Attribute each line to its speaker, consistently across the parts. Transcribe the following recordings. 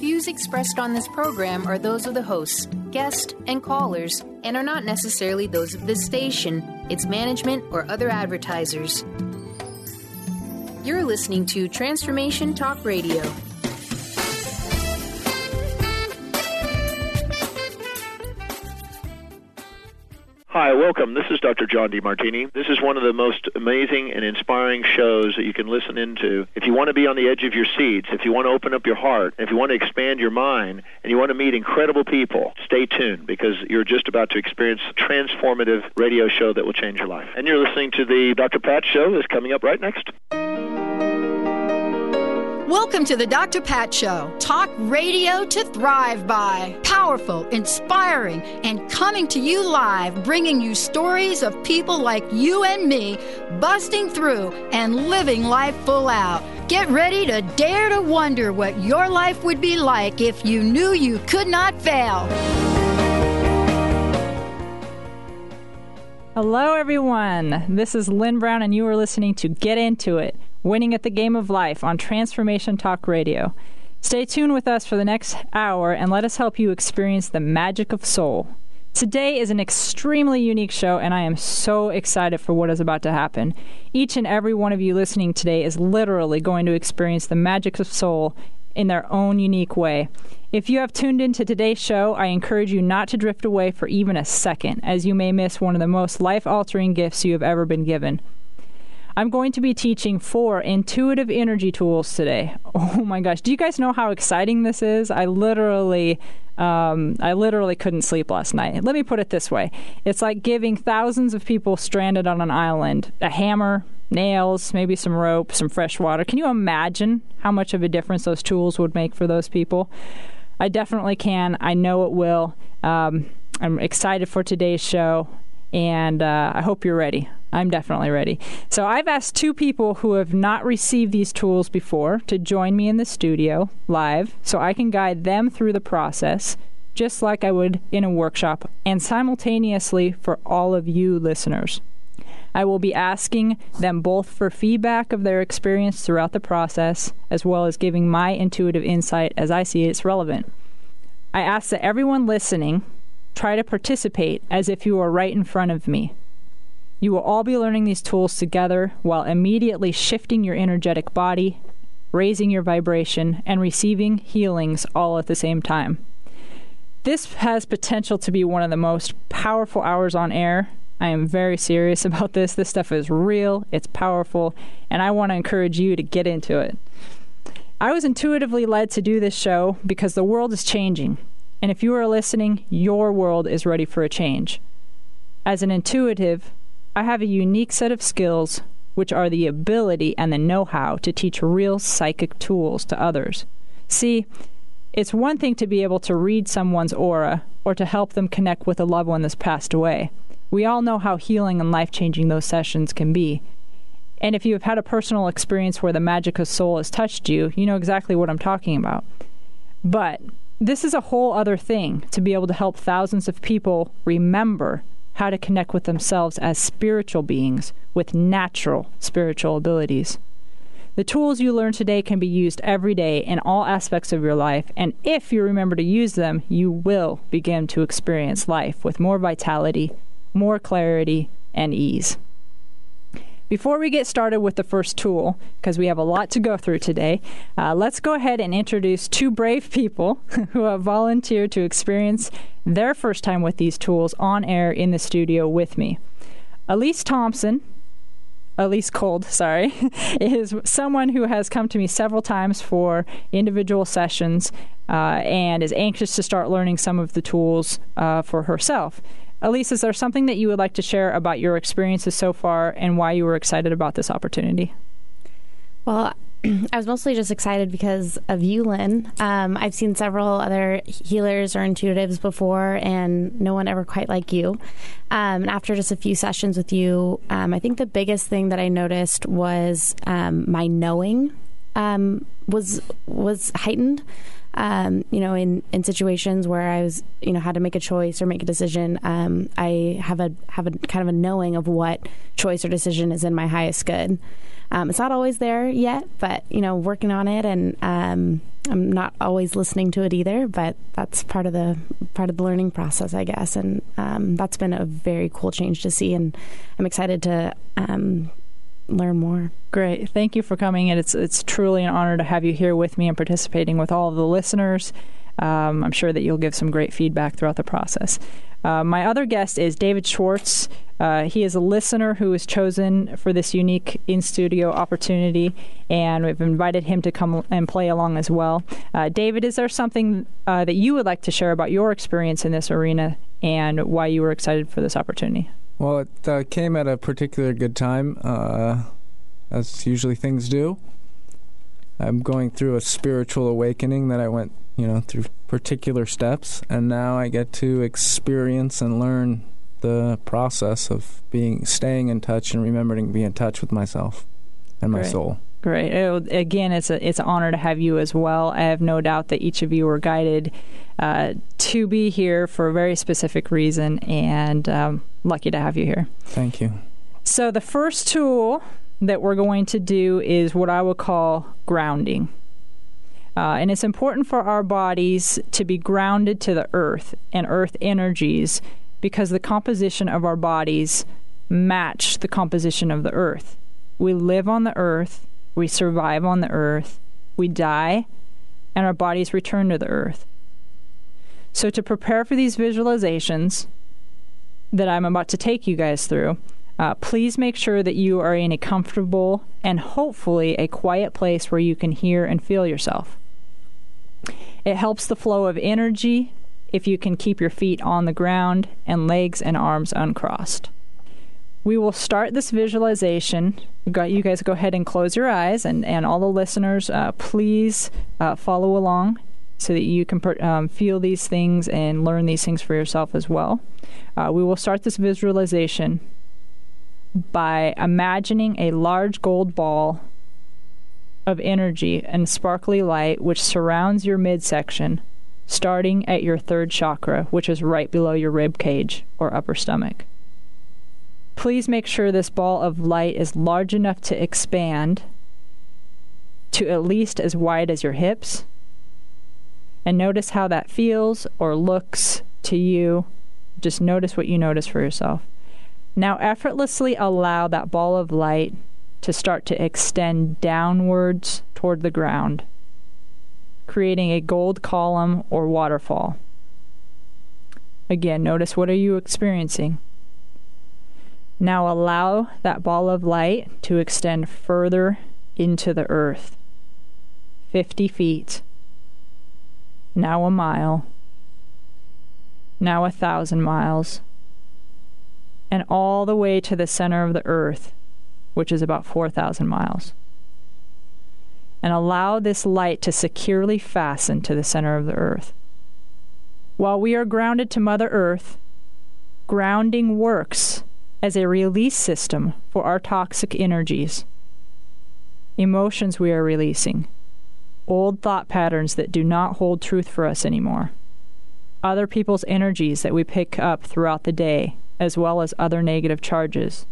Speaker 1: views expressed on this program are those of the hosts, guests, and callers, and are not necessarily those of this station, its management, or other advertisers. You're listening to Transformation Talk Radio.
Speaker 2: Hi, welcome. This is Dr. John DeMartini. This is one of the most amazing and inspiring shows that you can listen into. If you want to be on the edge of your seats, if you want to open up your heart, if you want to expand your mind, and you want to meet incredible people, stay tuned because you're just about to experience a transformative radio show that will change your life. And you're listening to the Dr. Pat Show that's coming up right next.
Speaker 3: Welcome to the Dr. Pat Show. Talk radio to thrive by. Powerful, inspiring, and coming to you live, bringing you stories of people like you and me, busting through and living life full out. Get ready to dare to wonder what your life would be like if you knew you could not fail.
Speaker 4: Hello, everyone. This is Lynn Brown, and you are listening to Get Into It, Winning at the Game of Life on Transformation Talk Radio. Stay tuned with us for the next hour and let us help you experience the magic of soul. Today is an extremely unique show, and I am so excited for what is about to happen. Each and every one of you listening today is literally going to experience the magic of soul in their own unique way. If you have tuned into today's show, I encourage you not to drift away for even a second, as you may miss one of the most life-altering gifts you have ever been given. I'm going to be teaching 4 intuitive energy tools today. Oh my gosh, do you guys know how exciting this is? I literally couldn't sleep last night. Let me put it this way. It's like giving thousands of people stranded on an island a hammer, nails, maybe some rope, some fresh water. Can you imagine how much of a difference those tools would make for those people? I definitely can. I know it will. I'm excited for today's show, and I hope you're ready. I'm definitely ready. So I've asked 2 people who have not received these tools before to join me in the studio live so I can guide them through the process just like I would in a workshop and simultaneously for all of you listeners. I will be asking them both for feedback of their experience throughout the process as well as giving my intuitive insight as I see it's relevant. I ask that everyone listening try to participate as if you were right in front of me. You will all be learning these tools together while immediately shifting your energetic body, raising your vibration, and receiving healings all at the same time. This has potential to be one of the most powerful hours on air. I am very serious about this. This stuff is real, it's powerful, and I want to encourage you to get into it. I was intuitively led to do this show because the world is changing, and if you are listening, your world is ready for a change. As an intuitive, I have a unique set of skills, which are the ability and the know-how to teach real psychic tools to others. See, it's one thing to be able to read someone's aura or to help them connect with a loved one that's passed away. We all know how healing and life-changing those sessions can be. And if you have had a personal experience where the magic of soul has touched you, you know exactly what I'm talking about. But this is a whole other thing, to be able to help thousands of people remember how to connect with themselves as spiritual beings with natural spiritual abilities. The tools you learn today can be used every day in all aspects of your life, and if you remember to use them, you will begin to experience life with more vitality, more clarity, and ease. Before we get started with the first tool, because we have a lot to go through today, let's go ahead and introduce 2 brave people who have volunteered to experience their first time with these tools on air in the studio with me. Elise Cold, is someone who has come to me several times for individual sessions and is anxious to start learning some of the tools for herself. Elise, is there something that you would like to share about your experiences so far and why you were excited about this opportunity?
Speaker 5: Well, I was mostly just excited because of you, Lynn. I've seen several other healers or intuitives before, and no one ever quite like you. And after just a few sessions with you, I think the biggest thing that I noticed was my knowing was heightened. in situations where I was, had to make a choice or make a decision, I have a kind of a knowing of what choice or decision is in my highest good. It's not always there yet, but, working on it, and I'm not always listening to it either, but that's part of the learning process, I guess. And that's been a very cool change to see, and I'm excited to learn more.
Speaker 4: Great. Thank you for coming in. It's truly an honor to have you here with me and participating with all of the listeners. I'm sure that you'll give some great feedback throughout the process. My other guest is David Schwartz. He is a listener who was chosen for this unique in-studio opportunity, and we've invited him to come and play along as well. David, is there something that you would like to share about your experience in this arena and why you were excited for this opportunity?
Speaker 6: Well, it came at a particular good time, as usually things do. I'm going through a spiritual awakening that I went, through particular steps, and now I get to experience and learn the process of staying in touch and remembering to be in touch with myself and my soul.
Speaker 4: Great. Again, it's an honor to have you as well. I have no doubt that each of you were guided to be here for a very specific reason, and lucky to have you here.
Speaker 6: Thank you.
Speaker 4: So the first tool that we're going to do is what I would call grounding. And it's important for our bodies to be grounded to the earth and earth energies, because the composition of our bodies match the composition of the earth. We live on the earth, we survive on the earth, we die, and our bodies return to the earth. So to prepare for these visualizations that I'm about to take you guys through, please make sure that you are in a comfortable and hopefully a quiet place where you can hear and feel yourself. It helps the flow of energy if you can keep your feet on the ground and legs and arms uncrossed. We will start this visualization. You guys go ahead and close your eyes, and all the listeners, please follow along so that you can feel these things and learn these things for yourself as well. We will start this visualization by imagining a large gold ball of energy and sparkly light which surrounds your midsection, starting at your third chakra, which is right below your rib cage or upper stomach. Please make sure this ball of light is large enough to expand to at least as wide as your hips, and notice how that feels or looks to you. Just notice what you notice for yourself. Now effortlessly allow that ball of light to start to extend downwards toward the ground, creating a gold column or waterfall. Again, notice, what are you experiencing? Now allow that ball of light to extend further into the earth. 50 feet. Now a mile. Now 1,000 miles. And all the way to the center of the earth, which is about 4,000 miles. And allow this light to securely fasten to the center of the earth. While we are grounded to Mother Earth, grounding works as a release system for our toxic energies. Emotions we are releasing. Old thought patterns that do not hold truth for us anymore. Other people's energies that we pick up throughout the day, as well as other negative charges.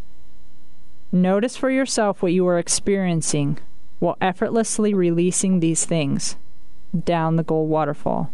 Speaker 4: Notice for yourself what you are experiencing while effortlessly releasing these things down the gold waterfall.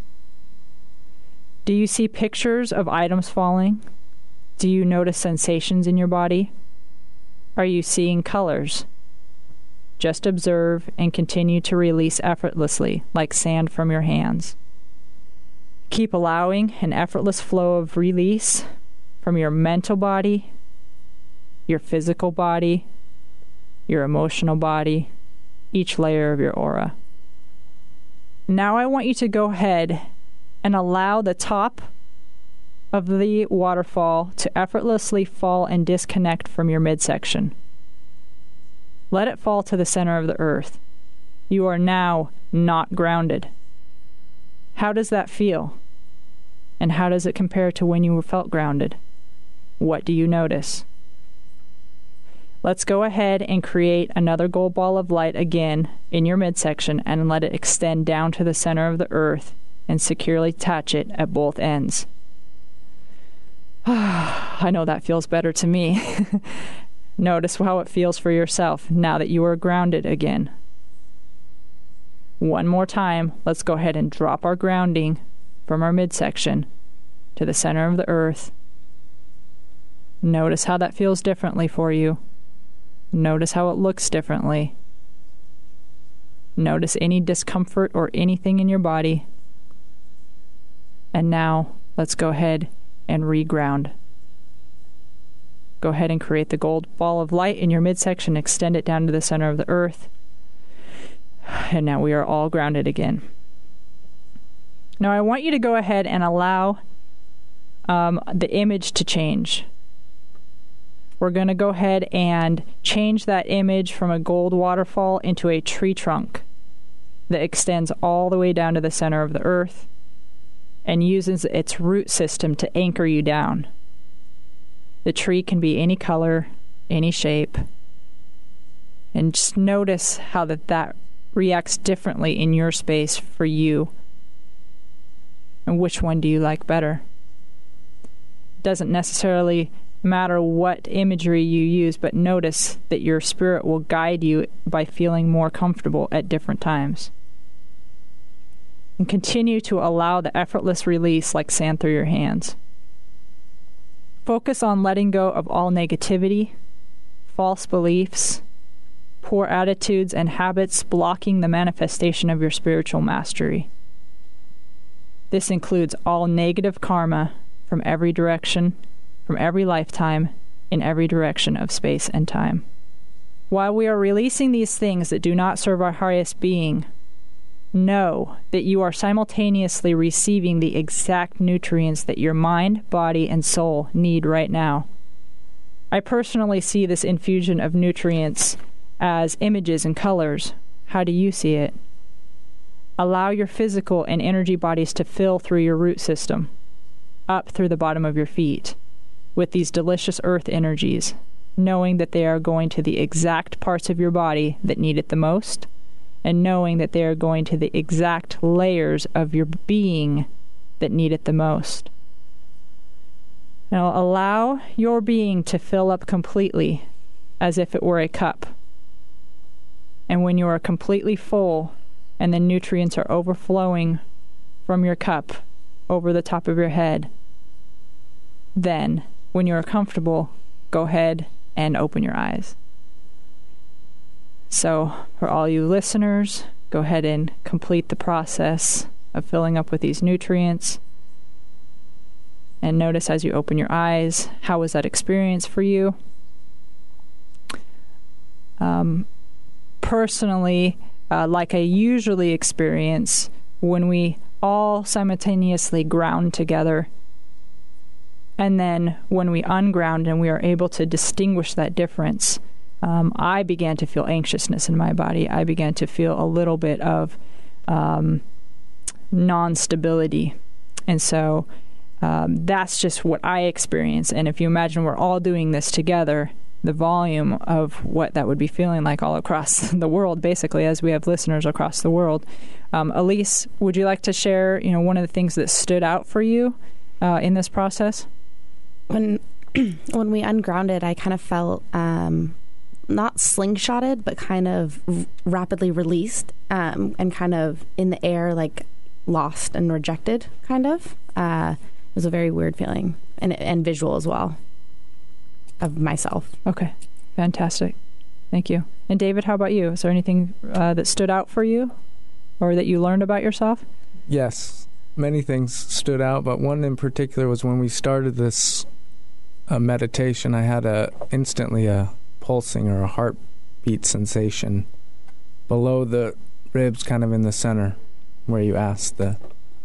Speaker 4: Do you see pictures of items falling? Do you notice sensations in your body? Are you seeing colors? Just observe and continue to release effortlessly, like sand from your hands. Keep allowing an effortless flow of release from your mental body, your physical body, your emotional body, each layer of your aura. Now I want you to go ahead and allow the top of the waterfall to effortlessly fall and disconnect from your midsection. Let it fall to the center of the earth. You are now not grounded. How does that feel? And how does it compare to when you felt grounded? What do you notice? Let's go ahead and create another gold ball of light again in your midsection and let it extend down to the center of the earth and securely attach it at both ends. I know that feels better to me. Notice how it feels for yourself now that you are grounded again. One more time, let's go ahead and drop our grounding from our midsection to the center of the earth. Notice how that feels differently for you. Notice how it looks differently. Notice any discomfort or anything in your body. And now, let's go ahead and reground. Go ahead and create the gold ball of light in your midsection. Extend it down to the center of the earth. And now we are all grounded again. Now I want you to go ahead and allow the image to change. We're going to go ahead and change that image from a gold waterfall into a tree trunk that extends all the way down to the center of the earth and uses its root system to anchor you down. The tree can be any color, any shape, and just notice how that reacts differently in your space for you. And which one do you like better? It doesn't necessarily matter what imagery you use, but notice that your spirit will guide you by feeling more comfortable at different times. And continue to allow the effortless release like sand through your hands. Focus on letting go of all negativity, false beliefs, poor attitudes, and habits blocking the manifestation of your spiritual mastery. This includes all negative karma from every direction, from every lifetime, in every direction of space and time. While we are releasing these things that do not serve our highest being, know that you are simultaneously receiving the exact nutrients that your mind, body, and soul need right now. I personally see this infusion of nutrients as images and colors. How do you see it? Allow your physical and energy bodies to fill through your root system, up through the bottom of your feet, with these delicious earth energies, knowing that they are going to the exact parts of your body that need it the most, and knowing that they are going to the exact layers of your being that need it the most. Now allow your being to fill up completely as if it were a cup. And when you are completely full and the nutrients are overflowing from your cup over the top of your head, then, when you are comfortable, go ahead and open your eyes. So, for all you listeners, go ahead and complete the process of filling up with these nutrients. And notice as you open your eyes, how was that experience for you? Personally, like I usually experience, when we all simultaneously ground together, and then when we unground and we are able to distinguish that difference, I began to feel anxiousness in my body. I began to feel a little bit of non-stability. And so that's just what I experience. And if you imagine we're all doing this together, the volume of what that would be feeling like all across the world, basically, as we have listeners across the world. Elise, would you like to share, one of the things that stood out for you in this process?
Speaker 5: When we ungrounded, I kind of felt not slingshotted, but kind of rapidly released and kind of in the air, like lost and rejected, kind of. It was a very weird feeling and visual as well of myself.
Speaker 4: Okay, fantastic. Thank you. And David, how about you? Is there anything that stood out for you or that you learned about yourself?
Speaker 6: Yes, many things stood out, but one in particular was when we started this meditation, I had instantly a pulsing or a heartbeat sensation below the ribs, kind of in the center where you asked the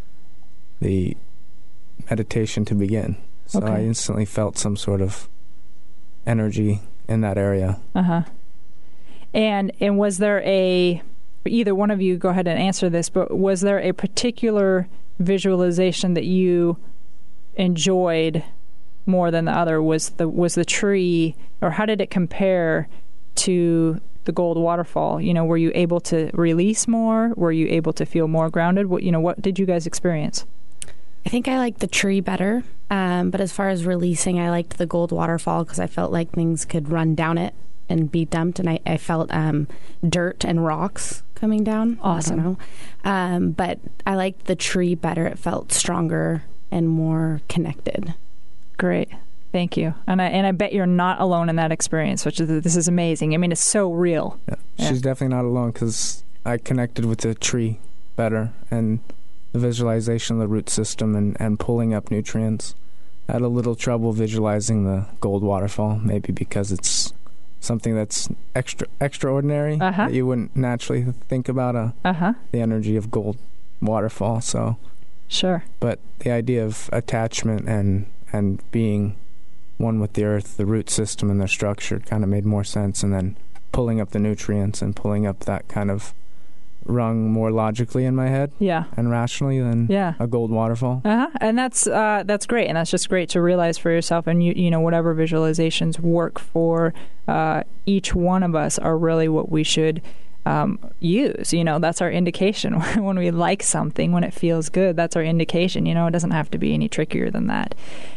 Speaker 6: meditation to begin. So okay. I instantly felt some sort of energy in that area. And was there either one of you, go ahead and answer this, but was there a particular visualization that you enjoyed
Speaker 4: more than the other? Was the tree, or how did it compare to the Gold Waterfall? Were you able to release more? Were you able to feel more grounded? What did you guys experience?
Speaker 5: I think I liked the tree better, but as far as releasing, I liked the Gold Waterfall because I felt like things could run down it and be dumped, and I felt dirt and rocks coming down.
Speaker 4: Awesome.
Speaker 5: I don't know. But I liked the tree better. It felt stronger and more connected.
Speaker 4: Great. Thank you. And I bet you're not alone in that experience, this is amazing. I mean, it's so real.
Speaker 6: Yeah. She's definitely not alone because I connected with the tree better and the visualization of the root system and pulling up nutrients. I had a little trouble visualizing the Gold Waterfall, maybe because it's something that's extraordinary that you wouldn't naturally think about the energy of Gold Waterfall. So
Speaker 4: sure.
Speaker 6: But the idea of attachment and being one with the earth, the root system and their structure kind of made more sense, and then pulling up the nutrients and pulling up that kind of rung more logically in my head and rationally than a Gold Waterfall.
Speaker 4: And that's great, and that's just great to realize for yourself. And whatever visualizations work for each one of us are really what we should use. That's our indication. When we like something, when it feels good, that's our indication. It doesn't have to be any trickier than that.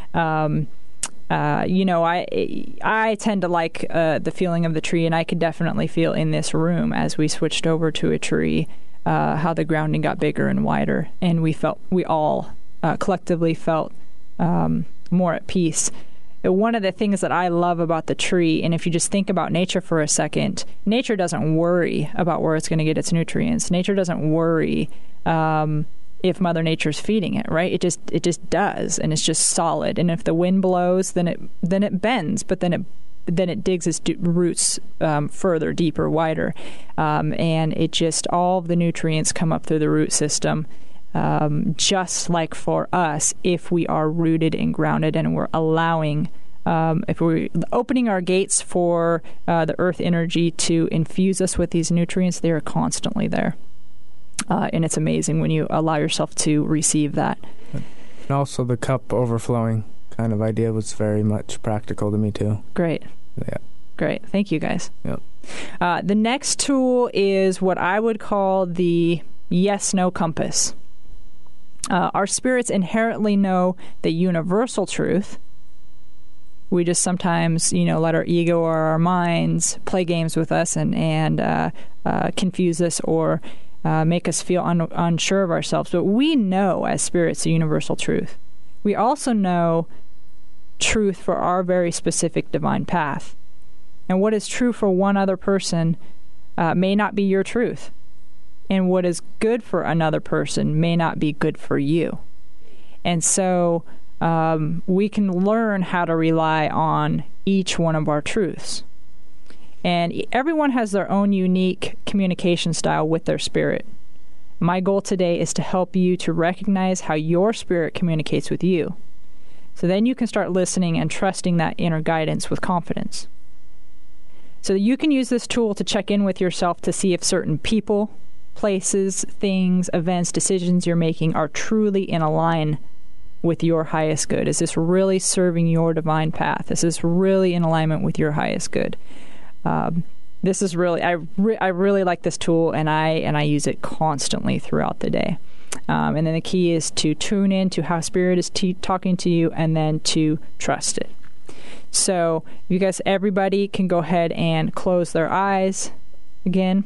Speaker 4: I tend to like the feeling of the tree, and I could definitely feel in this room as we switched over to a tree how the grounding got bigger and wider, and we all collectively felt more at peace. One of the things that I love about the tree, and if you just think about nature for a second, nature doesn't worry about where it's going to get its nutrients. Nature doesn't worry if Mother Nature's feeding it, right? It just does, and it's just solid. And if the wind blows, then it bends, but then it digs its roots further, deeper, wider, and it just all of the nutrients come up through the root system. Just like for us, if we are rooted and grounded and we're allowing, if we're opening our gates for the earth energy to infuse us with these nutrients, they are constantly there. And it's amazing when you allow yourself to receive that.
Speaker 6: And also the cup overflowing kind of idea was very much practical to me too.
Speaker 4: Great.
Speaker 6: Yeah.
Speaker 4: Great. Thank you, guys.
Speaker 6: Yep.
Speaker 4: The next tool is what I would call the yes-no compass. Our spirits inherently know the universal truth. We just sometimes, let our ego or our minds play games with us and confuse us or make us feel unsure of ourselves. But we know as spirits the universal truth. We also know truth for our very specific divine path. And what is true for one other person may not be your truth. And what is good for another person may not be good for you. And so we can learn how to rely on each one of our truths. And everyone has their own unique communication style with their spirit. My goal today is to help you to recognize how your spirit communicates with you. So then you can start listening and trusting that inner guidance with confidence. So you can use this tool to check in with yourself to see if certain people, places, things, events, decisions you're making are truly in line with your highest good. Is this really serving your divine path? Is this really in alignment with your highest good? This is really, I really like this tool, and I use it constantly throughout the day. And then the key is to tune in to how Spirit is talking to you, and then to trust it. So you guys, everybody can go ahead and close their eyes again.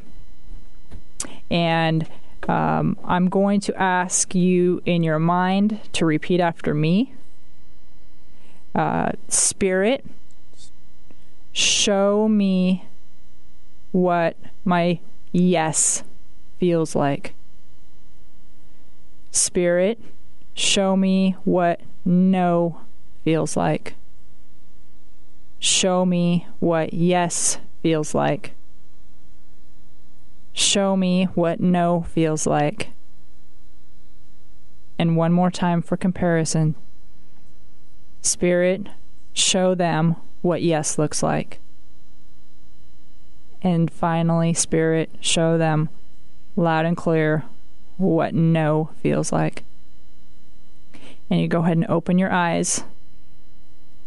Speaker 4: And I'm going to ask you in your mind to repeat after me. Spirit, show me what my yes feels like. Spirit, show me what no feels like. Show me what yes feels like. Show me what no feels like. And one more time for comparison. Spirit, show them what yes looks like. And finally, Spirit, show them loud and clear what no feels like. And you go ahead and open your eyes.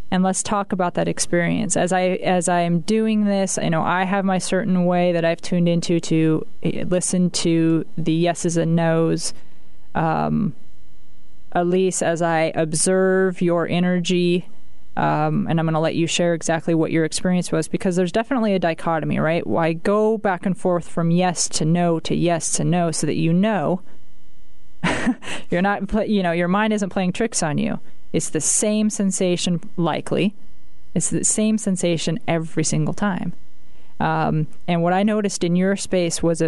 Speaker 4: and let's talk about that experience. As I am doing this, I know I have my certain way that I've tuned into to listen to the yeses and nos. Elise, as I observe your energy, and I'm going to let you share exactly what your experience was, because there's definitely a dichotomy, right? Why go back and forth from yes to no to yes to no, so that you're not, your mind isn't playing tricks on you. It's the same sensation, likely. It's the same sensation every single time. And what I noticed in your space was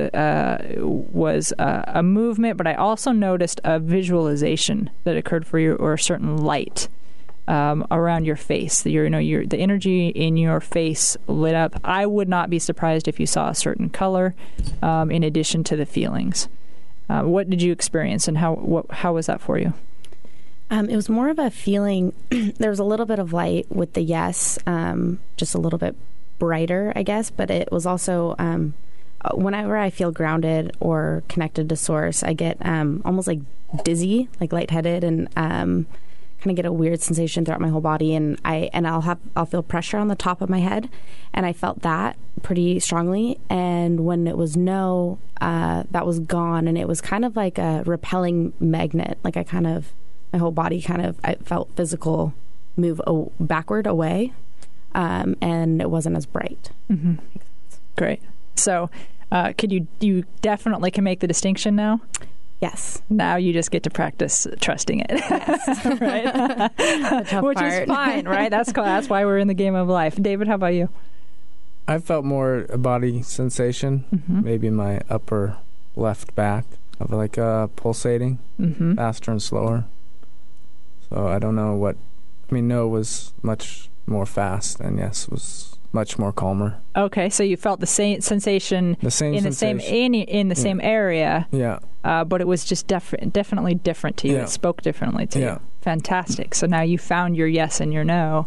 Speaker 4: a movement, but I also noticed a visualization that occurred for you, or a certain light around your face. The energy in your face lit up. I would not be surprised if you saw a certain color, in addition to the feelings. What did you experience, and how was that for you?
Speaker 5: It was more of a feeling. There was a little bit of light with the yes, just a little bit brighter, I guess, but it was also whenever I feel grounded or connected to source, I get almost like dizzy, like lightheaded, and kind of get a weird sensation throughout my whole body, and I'll feel pressure on the top of my head, and I felt that pretty strongly. And when it was no, that was gone, and it was kind of like a repelling magnet. Like my whole body I felt physical move backward away. And it wasn't as bright.
Speaker 4: Mm-hmm. Great. So, you definitely can make the distinction now?
Speaker 5: Yes.
Speaker 4: Now you just get to practice trusting it.
Speaker 5: Yes.
Speaker 4: Right? Which
Speaker 5: part.
Speaker 4: Is fine, right? That's why we're in the game of life. David, how about you?
Speaker 6: I felt more a body sensation, maybe in my upper left back, of like pulsating, faster and slower. So I don't know no was much more fast, and yes was much more calmer.
Speaker 4: Okay, so you felt the same sensation in the same area.
Speaker 6: Yeah.
Speaker 4: But it was just definitely different to you. Yeah. It spoke differently to you. Fantastic. So now you found your yes and your no.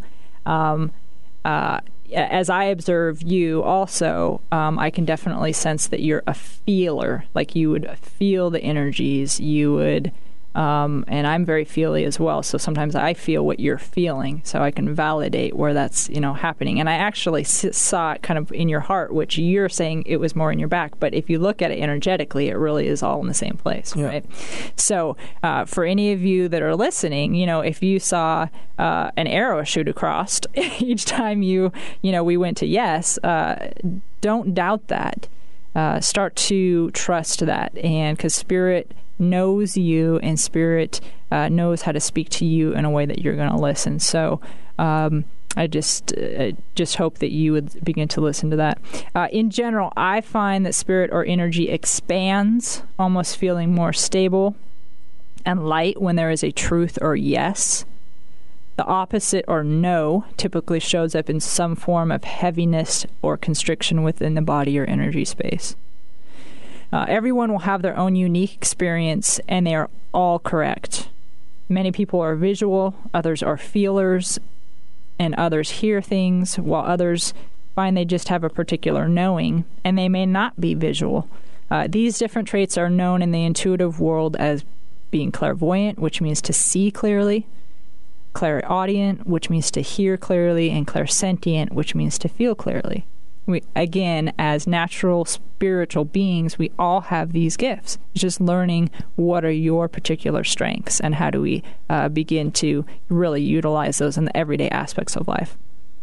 Speaker 4: As I observe you also, I can definitely sense that you're a feeler. Like you would feel the energies. You would... and I'm very feely as well, so sometimes I feel what you're feeling, so I can validate where that's happening. And I actually saw it kind of in your heart, which you're saying it was more in your back, but if you look at it energetically, it really is all in the same place, right? So for any of you that are listening, if you saw an arrow shoot across each time we went to yes, don't doubt that. Start to trust that, and because Spirit knows you, and Spirit knows how to speak to you in a way that you're going to listen. So I just hope that you would begin to listen to that. In general, I find that Spirit or energy expands, almost feeling more stable and light when there is a truth or yes. The opposite, or no, typically shows up in some form of heaviness or constriction within the body or energy space. Everyone will have their own unique experience, and they are all correct. Many people are visual, others are feelers, and others hear things, while others find they just have a particular knowing, and they may not be visual. These different traits are known in the intuitive world as being clairvoyant, which means to see clearly, clairaudient, which means to hear clearly, and clairsentient, which means to feel clearly. Again, as natural spiritual beings, we all have these gifts. It's just learning what are your particular strengths, and how do we begin to really utilize those in the everyday aspects of life.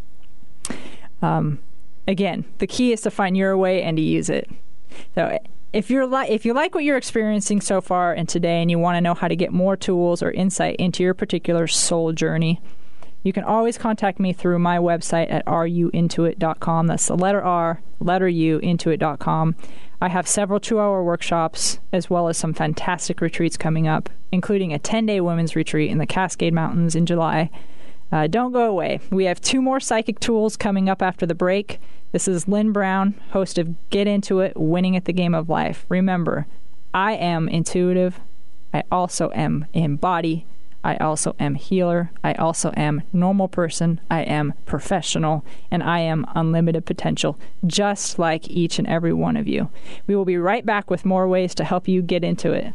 Speaker 4: Again, the key is to find your way and to use it. So if you like what you're experiencing so far and today, and you want to know how to get more tools or insight into your particular soul journey, you can always contact me through my website at ruintuit.com. That's the letter R, letter U, intuit.com. I have several 2-hour workshops, as well as some fantastic retreats coming up, including a 10-day women's retreat in the Cascade Mountains in July. Don't go away. We have 2 more psychic tools coming up after the break. This is Lynn Brown, host of Get Into It, Winning at the Game of Life. Remember, I am intuitive. I also am embody. I also am healer. I also am normal person. I am professional. And I am unlimited potential, just like each and every one of you. We will be right back with more ways to help you get into it.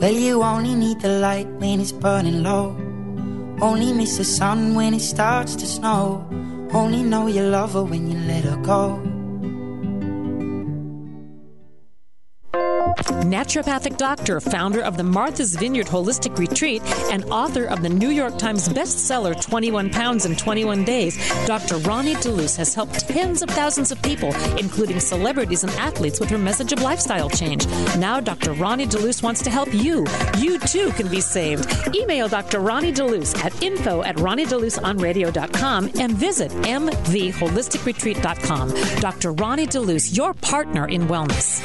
Speaker 7: Well, you only need the light when it's burning low. Only miss the sun when it starts to snow. Only know you love her when you let her go.
Speaker 8: Naturopathic doctor, founder of the Martha's Vineyard Holistic Retreat, and author of the New York Times bestseller 21 Pounds in 21 Days, Dr. Ronnie DeLuce has helped tens of thousands of people, including celebrities and athletes, with her message of lifestyle change. Now Dr. Ronnie DeLuce wants to help you. You too can be saved. Email Dr. Ronnie DeLuce at info@ronniedeluceonradio.com and visit mtheholisticretreat.com. Dr. Ronnie DeLuce, your partner in wellness.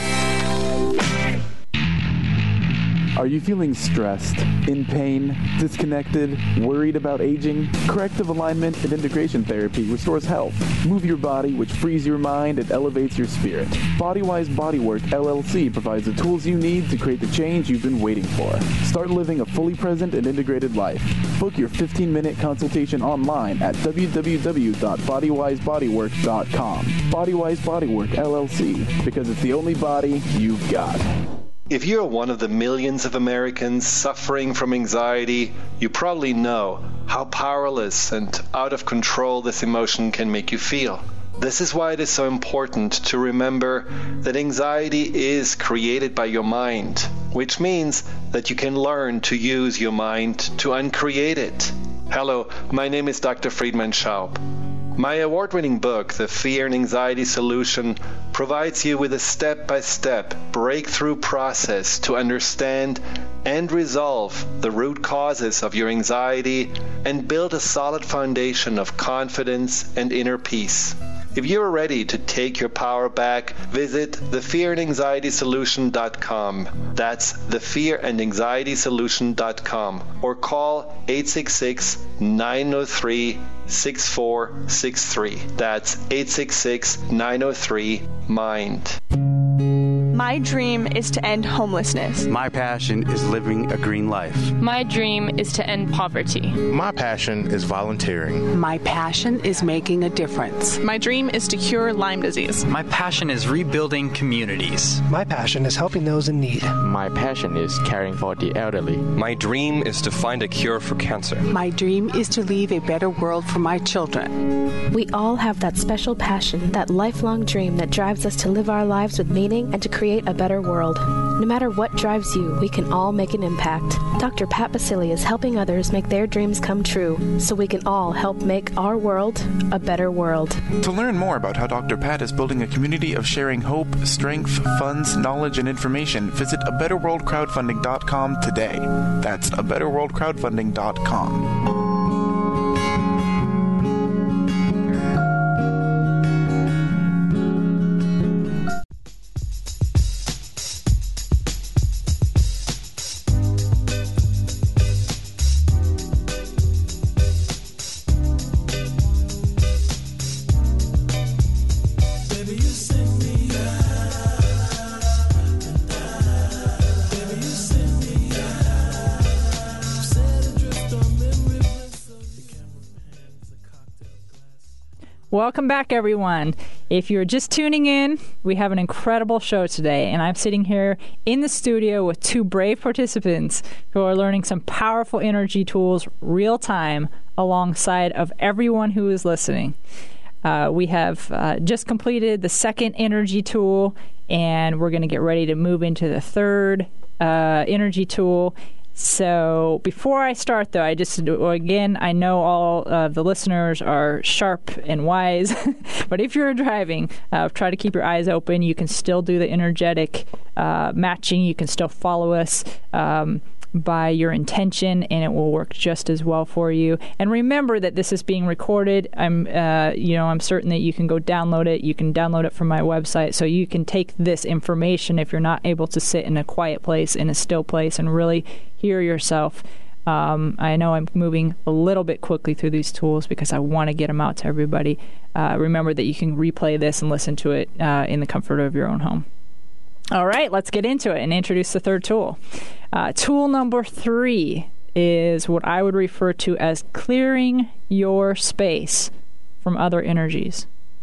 Speaker 9: Are you feeling stressed, in pain, disconnected, worried about aging? Corrective alignment and integration therapy restores health. Move your body, which frees your mind and elevates your spirit. Bodywise Bodywork LLC provides the tools you need to create the change you've been waiting for. Start living a fully present and integrated life. Book your 15-minute consultation online at www.bodywisebodywork.com. Bodywise Bodywork LLC, because it's the only body you've got.
Speaker 10: If you're one of the millions of Americans suffering from anxiety, you probably know how powerless and out of control this emotion can make you feel. This is why it is so important to remember that anxiety is created by your mind, which means that you can learn to use your mind to uncreate it. Hello, my name is Dr. Friedemann Schaub. My award-winning book, The Fear and Anxiety Solution, provides you with a step-by-step breakthrough process to understand and resolve the root causes of your anxiety and build a solid foundation of confidence and inner peace. If you're ready to take your power back, visit thefearandanxietysolution.com. That's thefearandanxietysolution.com, or call 866-903-6463. That's 866-903-MIND.
Speaker 11: My dream is to end homelessness.
Speaker 12: My passion is living a green life.
Speaker 13: My dream is to end poverty.
Speaker 14: My passion is volunteering.
Speaker 15: My passion is making a difference.
Speaker 11: My dream is to cure Lyme disease.
Speaker 16: My passion is rebuilding communities.
Speaker 17: My passion is helping those in need.
Speaker 18: My passion is caring for the elderly.
Speaker 19: My dream is to find a cure for cancer.
Speaker 15: My dream is to leave a better world for my children.
Speaker 20: We all have that special passion, that lifelong dream that drives us to live our lives with meaning and to create a better world. No matter what drives you, we can all make an impact. Dr. Pat Baccili is helping others make their dreams come true, so we can all help make our world a better world.
Speaker 21: To learn more about how Dr. Pat is building a community of sharing hope, strength, funds, knowledge, and information, visit abetterworldcrowdfunding.com today. That's abetterworldcrowdfunding.com.
Speaker 4: Welcome back, everyone. If you're just tuning in, we have an incredible show today, and I'm sitting here in the studio with two brave participants who are learning some powerful energy tools real time alongside of everyone who is listening. We have just completed the second energy tool, and we're going to get ready to move into the third energy tool. So before I start, though, I know all of the listeners are sharp and wise, but if you're driving, try to keep your eyes open. You can still do the energetic matching. You can still follow us by your intention, and it will work just as well for you. And remember that this is being recorded. I'm certain that you can go download it. You can download it from my website, so you can take this information if you're not able to sit in a quiet place, in a still place, and really hear yourself. I know I'm moving a little bit quickly through these tools because I want to get them out to everybody. Remember that you can replay this and listen to it in the comfort of your own home. All right, let's get into it and introduce the third tool. Tool number 3 is what I would refer to as clearing your space from other energies.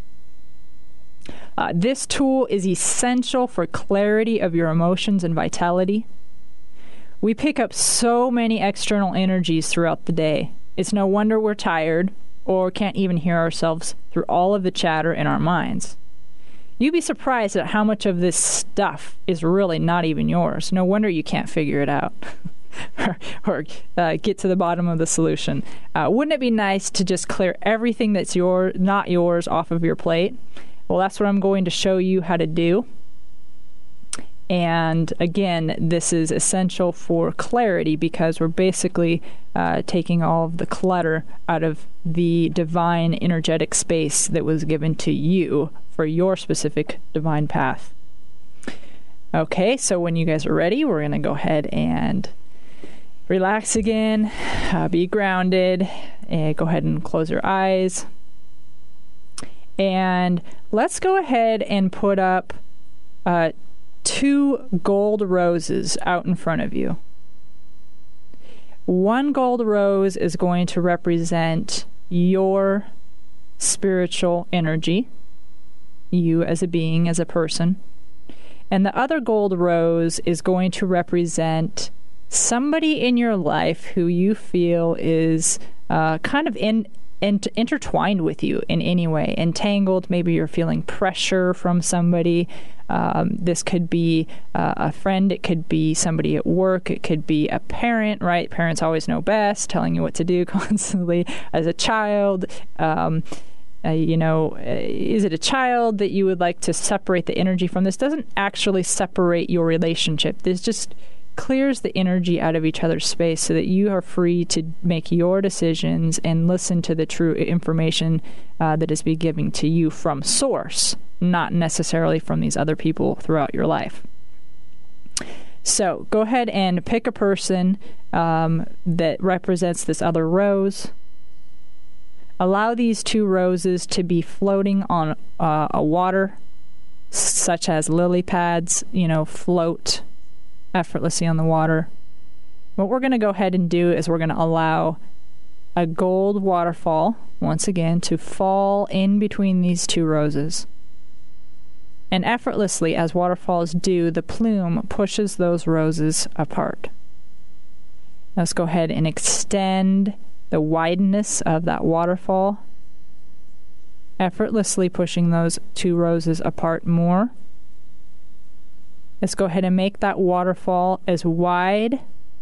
Speaker 4: This tool is essential for clarity of your emotions and vitality. We pick up so many external energies throughout the day. It's no wonder we're tired or can't even hear ourselves through all of the chatter in our minds. You'd be surprised at how much of this stuff is really not even yours. No wonder you can't figure it out or get to the bottom of the solution. Wouldn't it be nice to just clear everything that's not yours off of your plate? Well, that's what I'm going to show you how to do. And again, this is essential for clarity because we're basically taking all of the clutter out of the divine energetic space that was given to you for your specific divine path. Okay, so when you guys are ready, we're going to go ahead and relax again, be grounded, and go ahead and close your eyes. And let's go ahead and put up 2 gold roses out in front of you. One gold rose is going to represent your spiritual energy, you as a being, as a person. And the other gold rose is going to represent somebody in your life who you feel is kind of intertwined with you in any way, entangled. Maybe you're feeling pressure from somebody. This could be a friend, it could be somebody at work, it could be a parent, right? Parents always know best, telling you what to do constantly. As a child, is it a child that you would like to separate the energy from? This doesn't actually separate your relationship. This just clears the energy out of each other's space so that you are free to make your decisions and listen to the true information that is being given to you from source, not necessarily from these other people throughout your life. So go ahead and pick a person that represents this other rose. Allow these 2 roses to be floating on a water, such as lily pads, float effortlessly on the water. What we're going to go ahead and do is we're going to allow a gold waterfall, once again, to fall in between these 2 roses. And effortlessly, as waterfalls do, the plume pushes those roses apart. Let's go ahead and extend the wideness of that waterfall, effortlessly pushing those 2 roses apart more. Let's go ahead and make that waterfall as wide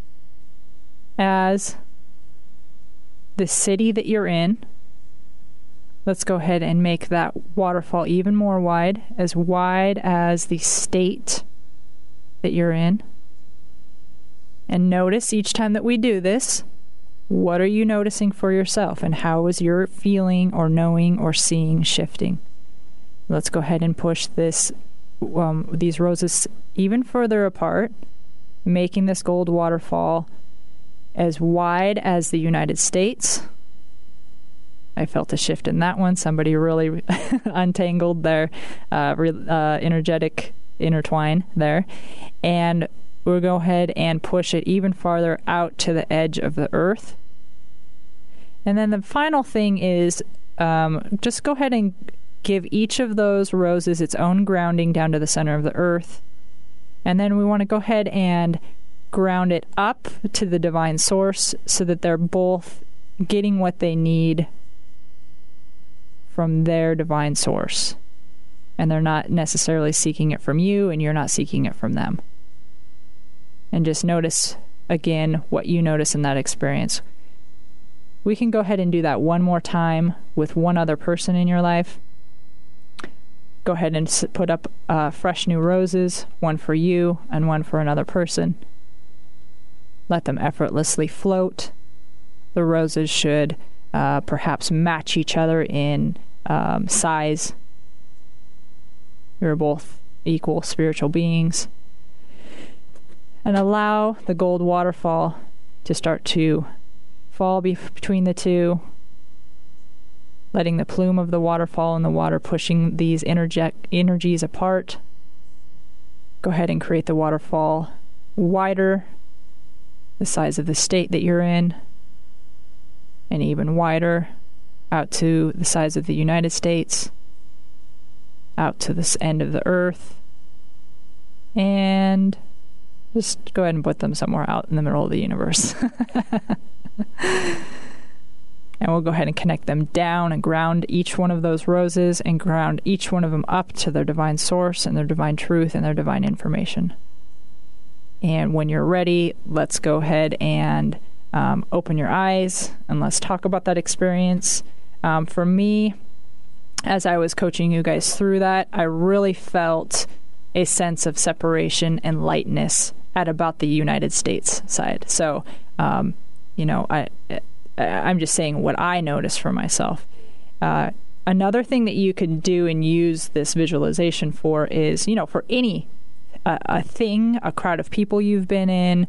Speaker 4: as the city that you're in. Let's go ahead and make that waterfall even more wide as the state that you're in. And notice each time that we do this, what are you noticing for yourself, and how is your feeling or knowing or seeing shifting? Let's go ahead and push these roses even further apart, making this gold waterfall as wide as the United States. I felt a shift in that one. Somebody really untangled their energetic intertwine there. And we'll go ahead and push it even farther out to the edge of the earth. And then the final thing is just go ahead and give each of those roses its own grounding down to the center of the earth. And then we want to go ahead and ground it up to the divine source so that they're both getting what they need from their divine source. And they're not necessarily seeking it from you, and you're not seeking it from them. And just notice, again, what you notice in that experience. We can go ahead and do that one more time with one other person in your life. Go ahead and put up fresh new roses, one for you and one for another person. Let them effortlessly float. The roses should perhaps match each other in size. You're both equal spiritual beings. And allow the gold waterfall to start to fall between the 2, letting the plume of the waterfall in the water pushing these energies apart. Go ahead and create the waterfall wider, the size of the state that you're in, and even wider out to the size of the United States, out to this end of the earth, and Just go ahead and put them somewhere out in the middle of the universe. And we'll go ahead and connect them down and ground each one of those roses and ground each one of them up to their divine source and their divine truth and their divine information. And when you're ready, let's go ahead and open your eyes and let's talk about that experience. For me, as I was coaching you guys through that, I really felt a sense of separation and lightness at about the United States side. So, I'm just saying what I noticed for myself. Another thing that you can do and use this visualization for is, for any a thing, a crowd of people you've been in,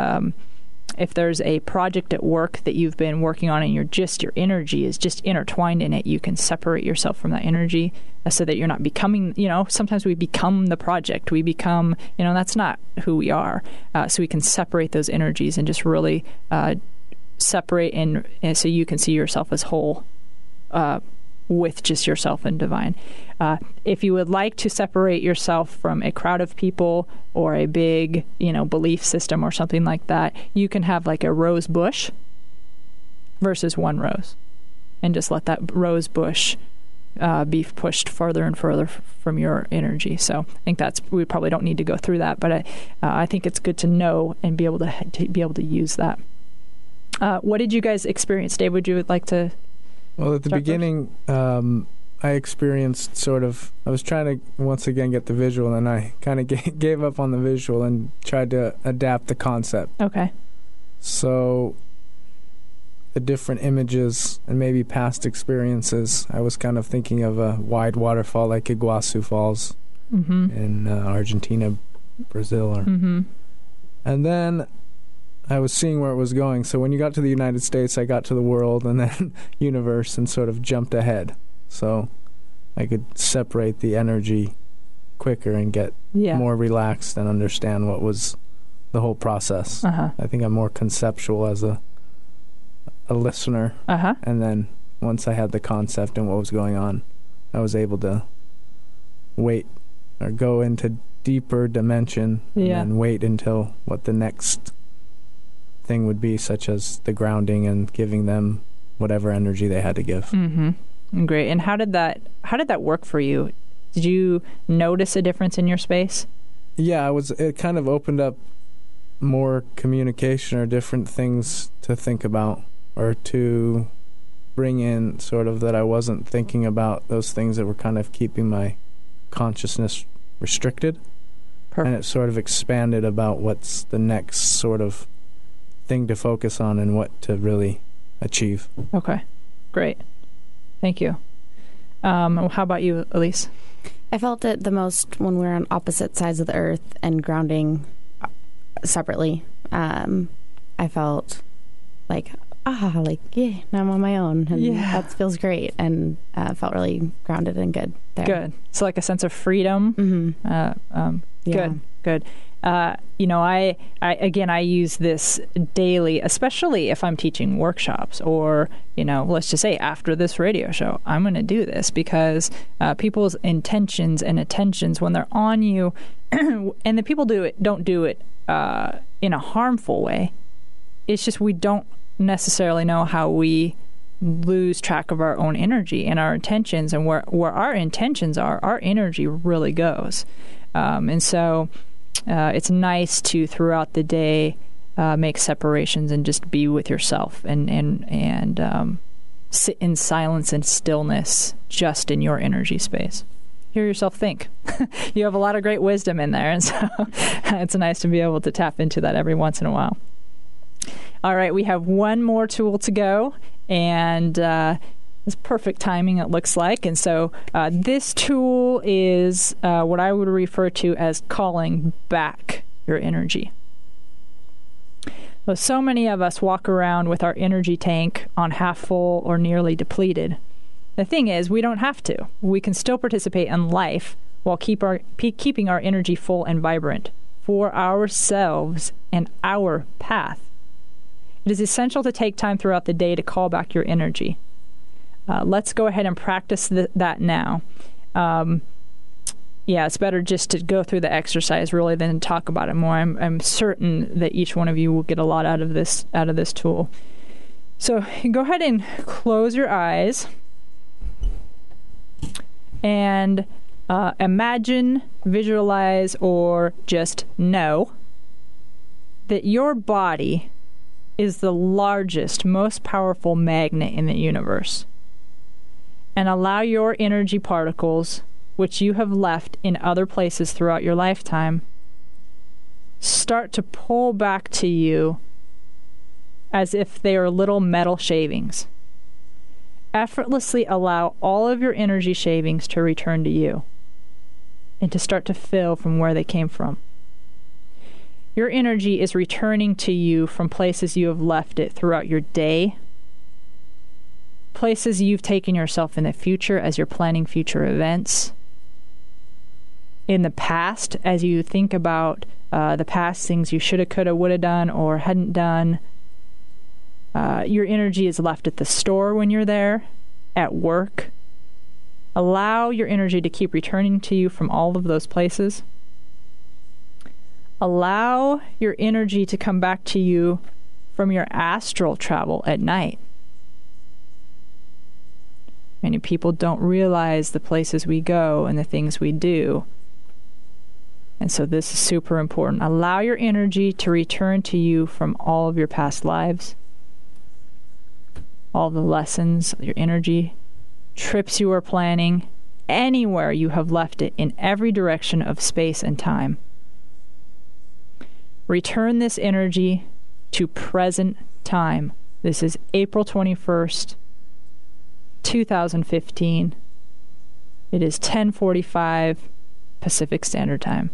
Speaker 4: if there's a project at work that you've been working on and your energy is just intertwined in it, you can separate yourself from that energy so that you're not becoming, sometimes we become the project. We become, that's not who we are. So we can separate those energies and just really separate and so you can see yourself as whole with just yourself and divine. If you would like to separate yourself from a crowd of people or a big, belief system or something like that, you can have like a rose bush versus one rose and just let that rose bush be pushed further and further from your energy. So I think we probably don't need to go through that, but I think it's good to know and be able to use that. What did you guys experience? Dave, would you like to?
Speaker 6: Well, at the beginning, I experienced I was trying to once again get the visual, and I kind of gave up on the visual and tried to adapt the concept.
Speaker 4: Okay.
Speaker 6: So the different images and maybe past experiences, I was kind of thinking of a wide waterfall like Iguazu Falls in Argentina, Brazil. And then I was seeing where it was going. So when you got to the United States, I got to the world and then universe and sort of jumped ahead. So I could separate the energy quicker and get more relaxed and understand what was the whole process. I think I'm more conceptual as a listener. And then once I had the concept and what was going on, I was able to wait or go into deeper dimension and wait until what the next thing would be, such as the grounding and giving them whatever energy they had to give.
Speaker 4: Great. And how did that work for you? Did you notice a difference in your space?
Speaker 6: Yeah, it kind of opened up more communication or different things to think about or to bring in sort of that I wasn't thinking about, those things that were kind of keeping my consciousness restricted. Perfect. And it sort of expanded about what's the next sort of thing to focus on and what to really achieve.
Speaker 4: Okay, great. Thank you. How about you, Elise?
Speaker 5: I felt it the most when we were on opposite sides of the earth and grounding separately. I felt like, now I'm on my own. And that feels great. And felt really grounded and good there.
Speaker 4: Good. So like a sense of freedom. Good. I use this daily, especially if I'm teaching workshops or, let's just say after this radio show, I'm going to do this because people's intentions and attentions when they're on you and the people don't do it in a harmful way. It's just we don't necessarily know how we lose track of our own energy and our intentions, and where our intentions are, our energy really goes. And so it's nice to, throughout the day, make separations and just be with yourself and sit in silence and stillness just in your energy space. Hear yourself think. You have a lot of great wisdom in there, and so it's nice to be able to tap into that every once in a while. All right, we have one more tool to go, and it's perfect timing, it looks like. And so this tool is what I would refer to as calling back your energy. So many of us walk around with our energy tank on half full or nearly depleted. The thing is, we don't have to. We can still participate in life while keeping our energy full and vibrant for ourselves and our path. It is essential to take time throughout the day to call back your energy. Let's go ahead and practice that now. yeah, it's better just to go through the exercise really than talk about it more. I'm certain that each one of you will get a lot out of this tool. So go ahead and close your eyes and imagine, visualize, or just know that your body is the largest, most powerful magnet in the universe. And allow your energy particles, which you have left in other places throughout your lifetime, start to pull back to you as if they are little metal shavings. Effortlessly allow all of your energy shavings to return to you and to start to fill from where they came from. Your energy is returning to you from places you have left it throughout your day, places you've taken yourself in the future as you're planning future events, in the past as you think about the past things you shoulda, coulda, woulda done or hadn't done. Your energy is left at the store when you're there, at work. Allow your energy to keep returning to you from all of those places. Allow your energy to come back to you from your astral travel at night. Many people don't realize the places we go and the things we do. And so this is super important. Allow your energy to return to you from all of your past lives, all the lessons, your energy, trips you are planning, anywhere you have left it in every direction of space and time. Return this energy to present time. This is April 21st, 2015. It is 10:45 Pacific Standard Time.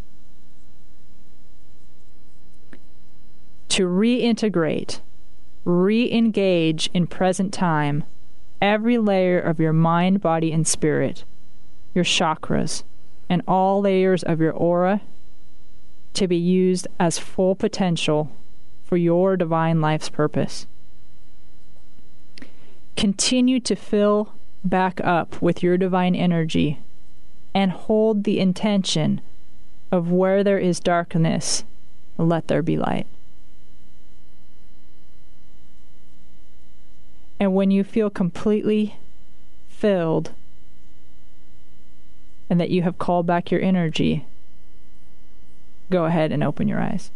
Speaker 4: To reintegrate, re-engage in present time every layer of your mind, body, and spirit, your chakras, and all layers of your aura to be used as full potential for your divine life's purpose. Continue to fill back up with your divine energy and hold the intention of where there is darkness, let there be light. And when you feel completely filled and that you have called back your energy, go ahead and open your eyes.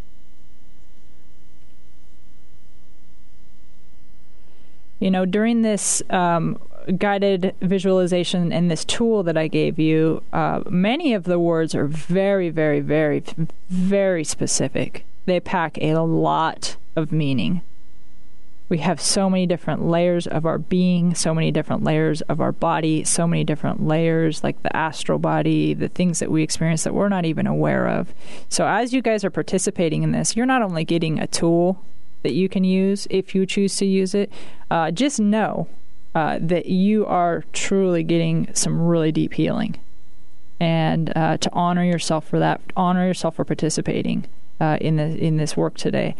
Speaker 4: You know, during this guided visualization and this tool that I gave you, many of the words are very, very, very, very specific. They pack a lot of meaning. We have so many different layers of our being, so many different layers of our body, so many different layers, like the astral body, the things that we experience that we're not even aware of. So as you guys are participating in this, you're not only getting a tool that you can use if you choose to use it, just know that you are truly getting some really deep healing. And to honor yourself for that, honor yourself for participating in this work today.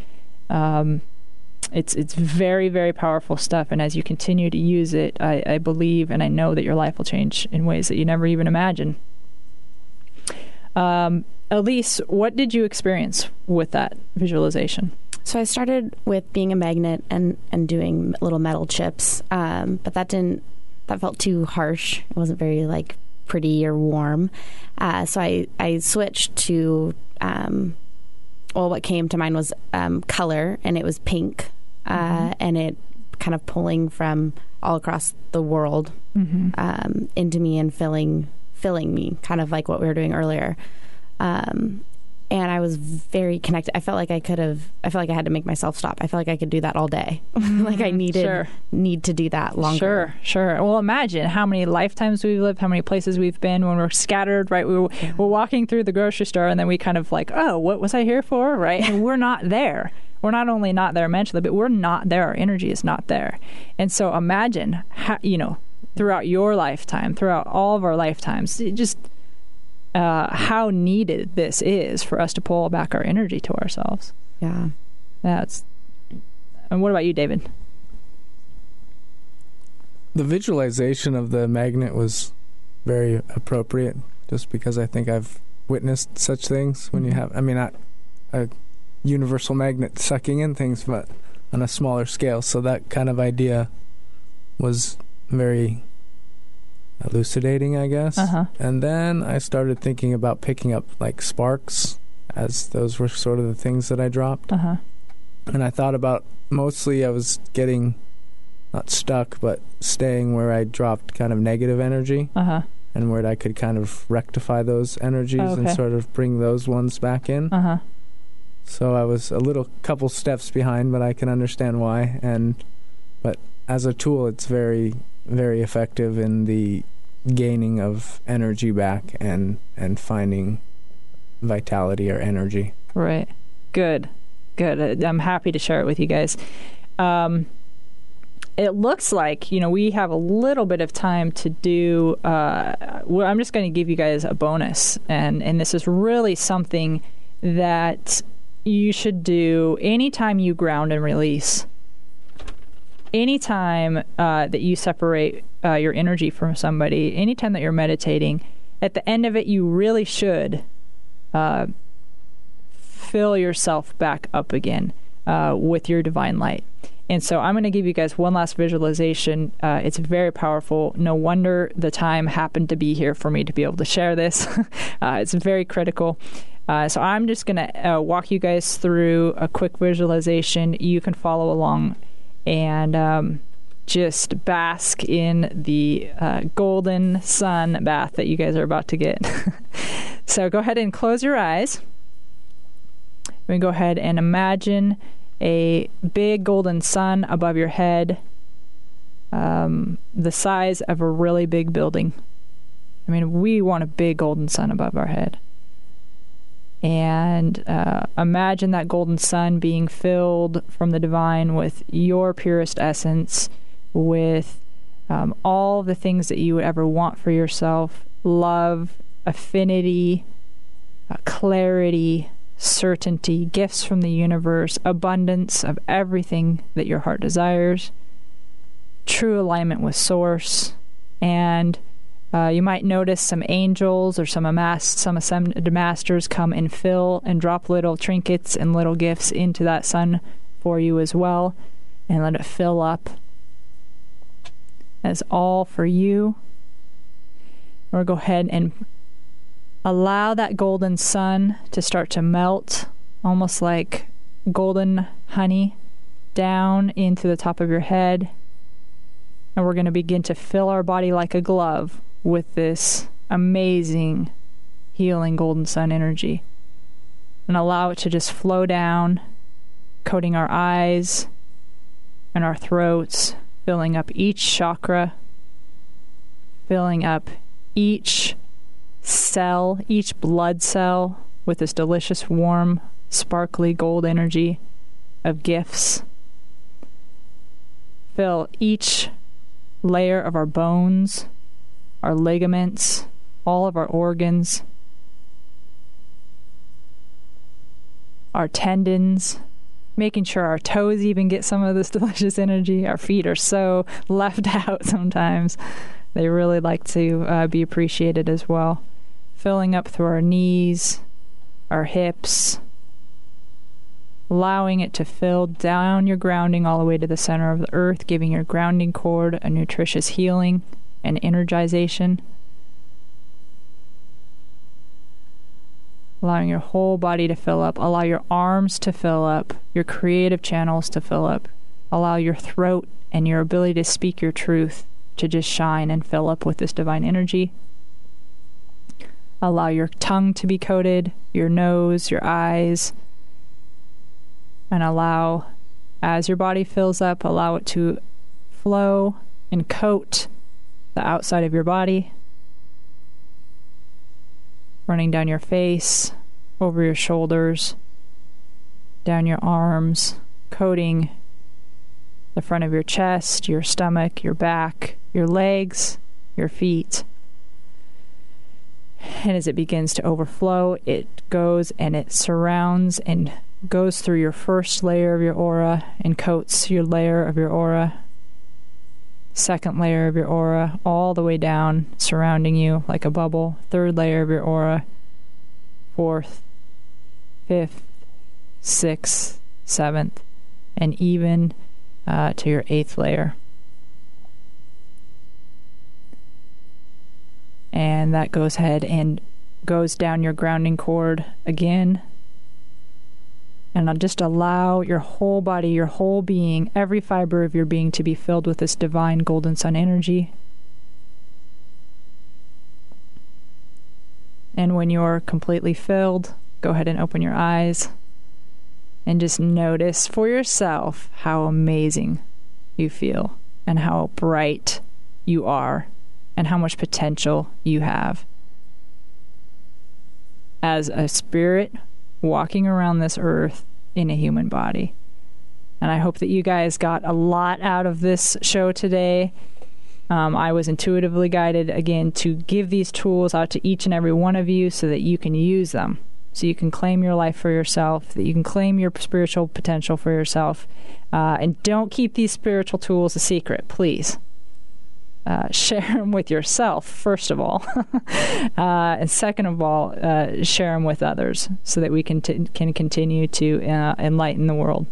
Speaker 4: It's very, very powerful stuff, and as you continue to use it, I believe and I know that your life will change in ways that you never even imagined. Elise, what did you experience with that visualization?
Speaker 5: So I started with being a magnet and doing little metal chips, but that felt too harsh. It wasn't very pretty or warm. So I switched to what came to mind was color, and it was pink, and it kind of pulling from all across the world into me and filling me, kind of like what we were doing earlier. And I was very connected. I felt like I had to make myself stop. I felt like I could do that all day. Like I need to do that longer.
Speaker 4: Sure. Well, imagine how many lifetimes we've lived, how many places we've been when we're scattered, right? We're walking through the grocery store and then we kind of oh, what was I here for, right? And we're not there. We're not only not there mentally, but we're not there. Our energy is not there. And so imagine, how, throughout your lifetime, throughout all of our lifetimes, just how needed this is for us to pull back our energy to ourselves.
Speaker 5: Yeah.
Speaker 4: And what about you, David?
Speaker 6: The visualization of the magnet was very appropriate just because I think I've witnessed such things when you have, not a universal magnet sucking in things, but on a smaller scale. So that kind of idea was very elucidating, I guess. And then I started thinking about picking up like sparks, as those were sort of the things that I dropped. And I thought about, mostly I was getting not stuck, but staying where I dropped kind of negative energy, and where I could kind of rectify those energies and sort of bring those ones back in. So I was a couple steps behind, but I can understand why. But as a tool, it's very, very effective in the gaining of energy back and finding vitality or energy.
Speaker 4: Right. Good. I'm happy to share it with you guys. It looks like, we have a little bit of time to do, I'm just going to give you guys a bonus. And this is really something that you should do anytime you ground and release. Anytime that you separate your energy from somebody, anytime that you're meditating, at the end of it, you really should fill yourself back up again with your divine light. And so I'm going to give you guys one last visualization. It's very powerful. No wonder the time happened to be here for me to be able to share this. It's very critical. So I'm just going to walk you guys through a quick visualization. You can follow along and just bask in the golden sun bath that you guys are about to get. So go ahead and close your eyes. We go ahead and imagine a big golden sun above your head, the size of a really big building. We want a big golden sun above our head. And imagine that golden sun being filled from the divine with your purest essence, with all the things that you would ever want for yourself: love, affinity, clarity, certainty, gifts from the universe, abundance of everything that your heart desires, true alignment with Source. And you might notice some angels or some ascended masters come and fill and drop little trinkets and little gifts into that sun for you as well, and let it fill up as all for you. Or go ahead and allow that golden sun to start to melt, almost like golden honey, down into the top of your head. And we're going to begin to fill our body like a glove with this amazing, healing golden sun energy. And allow it to just flow down, coating our eyes and our throats, filling up each chakra, filling up each cell, each blood cell, with this delicious, warm, sparkly gold energy of gifts. Fill each layer of our bones, our ligaments, all of our organs, our tendons, making sure our toes even get some of this delicious energy. Our feet are so left out sometimes. They really like to be appreciated as well. Filling up through our knees, our hips, allowing it to fill down your grounding all the way to the center of the earth, giving your grounding cord a nutritious healing and energization. Allowing your whole body to fill up. Allow your arms to fill up, your creative channels to fill up. Allow your throat and your ability to speak your truth to just shine and fill up with this divine energy. Allow your tongue to be coated, your nose, your eyes, and allow, as your body fills up, allow it to flow and coat the outside of your body, running down your face, over your shoulders, down your arms, coating the front of your chest, your stomach, your back, your legs, your feet. And as it begins to overflow, it goes and it surrounds and goes through your first layer of your aura and coats your layer of your aura. second layer of your aura, all the way down, surrounding you like a bubble. Third layer of your aura, fourth, fifth, sixth, seventh, and even to your eighth layer. And that goes ahead and goes down your grounding cord again. And I'll just allow your whole body, your whole being, every fiber of your being to be filled with this divine golden sun energy. And when you're completely filled, go ahead and open your eyes and just notice for yourself how amazing you feel and how bright you are and how much potential you have as a spirit walking around this earth in a human body. And I hope that you guys got a lot out of this show today. I was intuitively guided, again, to give these tools out to each and every one of you so that you can use them, so you can claim your life for yourself, that you can claim your spiritual potential for yourself. And don't keep these spiritual tools a secret, please. Share them with yourself, first of all. And second of all, share them with others so that we can continue to enlighten the world.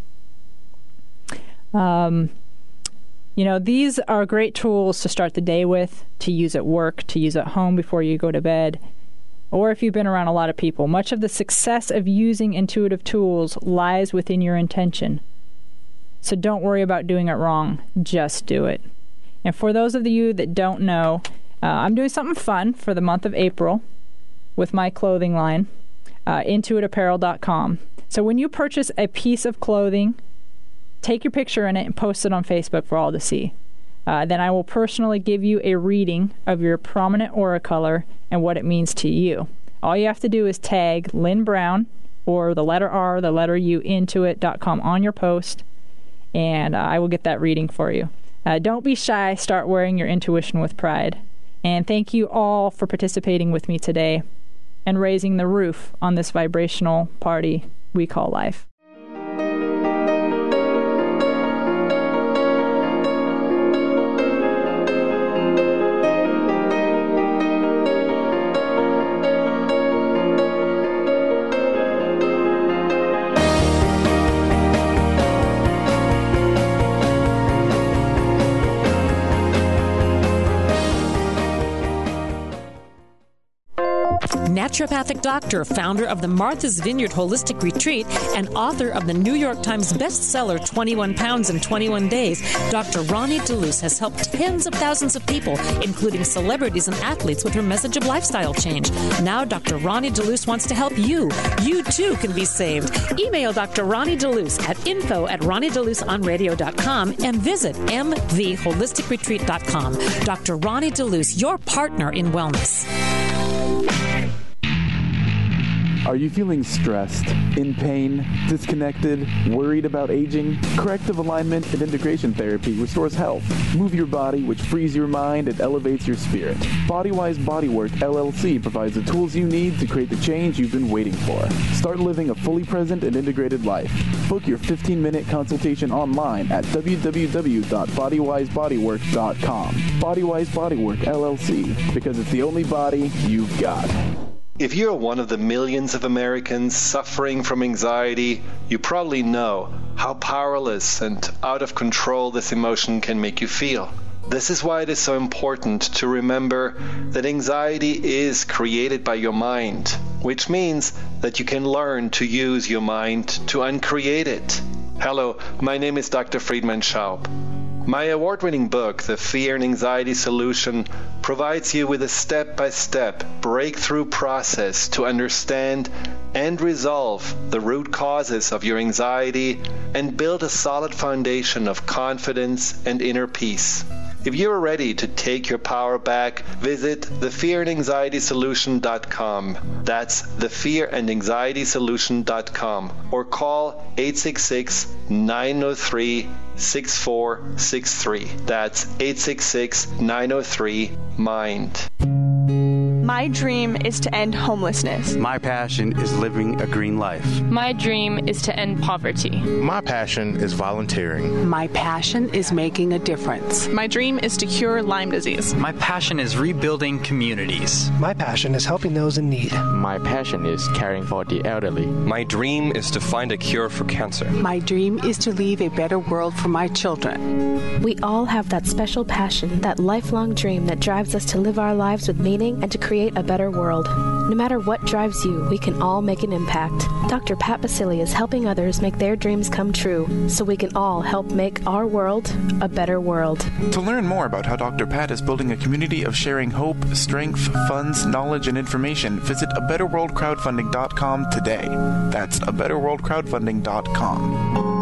Speaker 4: These are great tools to start the day with, to use at work, to use at home before you go to bed, or if you've been around a lot of people. Much of the success of using intuitive tools lies within your intention. So don't worry about doing it wrong. Just do it. And for those of you that don't know, I'm doing something fun for the month of April with my clothing line, intuitapparel.com. So when you purchase a piece of clothing, take your picture in it and post it on Facebook for all to see. Then I will personally give you a reading of your prominent aura color and what it means to you. All you have to do is tag Lynn Brown or the letter R, the letter U, intuit.com on your post, and I will get that reading for you. Don't be shy. Start wearing your intuition with pride. And thank you all for participating with me today and raising the roof on this vibrational party we call life.
Speaker 8: Naturopathic doctor, founder of the Martha's Vineyard Holistic Retreat, and author of the New York Times bestseller 21 Pounds in 21 Days, Dr. Ronnie DeLuce has helped tens of thousands of people, including celebrities and athletes, with her message of lifestyle change. Now Dr. Ronnie DeLuce wants to help you. You too can be saved. Email Dr. Ronnie DeLuce at info@ronniedeluceonradio.com and visit mtheholisticretreat.com. Dr. Ronnie DeLuce, your partner in wellness.
Speaker 9: Are you feeling stressed, in pain, disconnected, worried about aging? Corrective alignment and integration therapy restores health. Move your body, which frees your mind and elevates your spirit. Bodywise Bodywork LLC provides the tools you need to create the change you've been waiting for. Start living a fully present and integrated life. Book your 15-minute consultation online at www.bodywisebodywork.com. Bodywise Bodywork LLC, because it's the only body you've got.
Speaker 10: If you're one of the millions of Americans suffering from anxiety, you probably know how powerless and out of control this emotion can make you feel. This is why it is so important to remember that anxiety is created by your mind, which means that you can learn to use your mind to uncreate it. Hello, my name is Dr. Friedemann Schaub. My award-winning book, The Fear and Anxiety Solution, provides you with a step-by-step breakthrough process to understand and resolve the root causes of your anxiety and build a solid foundation of confidence and inner peace. If you are ready to take your power back, visit thefearandanxietysolution.com. That's thefearandanxietysolution.com, or call 866-903-6463. That's 866-903-MIND.
Speaker 11: My dream is to end homelessness.
Speaker 12: My passion is living a green life.
Speaker 13: My dream is to end poverty.
Speaker 14: My passion is volunteering.
Speaker 15: My passion is making a difference.
Speaker 1: My dream is to cure Lyme disease.
Speaker 16: My passion is rebuilding communities.
Speaker 17: My passion is helping those in need.
Speaker 18: My passion is caring for the elderly.
Speaker 19: My dream is to find a cure for cancer.
Speaker 15: My dream is to leave a better world for my children.
Speaker 20: We all have that special passion, that lifelong dream that drives us to live our lives with meaning and to create a better world. No matter what drives you, we can all make an impact. Dr. Pat Baccili is helping others make their dreams come true, so we can all help make our world a better world.
Speaker 21: To learn more about how Dr. Pat is building a community of sharing hope, strength, funds, knowledge, and information, visit abetterworldcrowdfunding.com today. That's abetterworldcrowdfunding.com.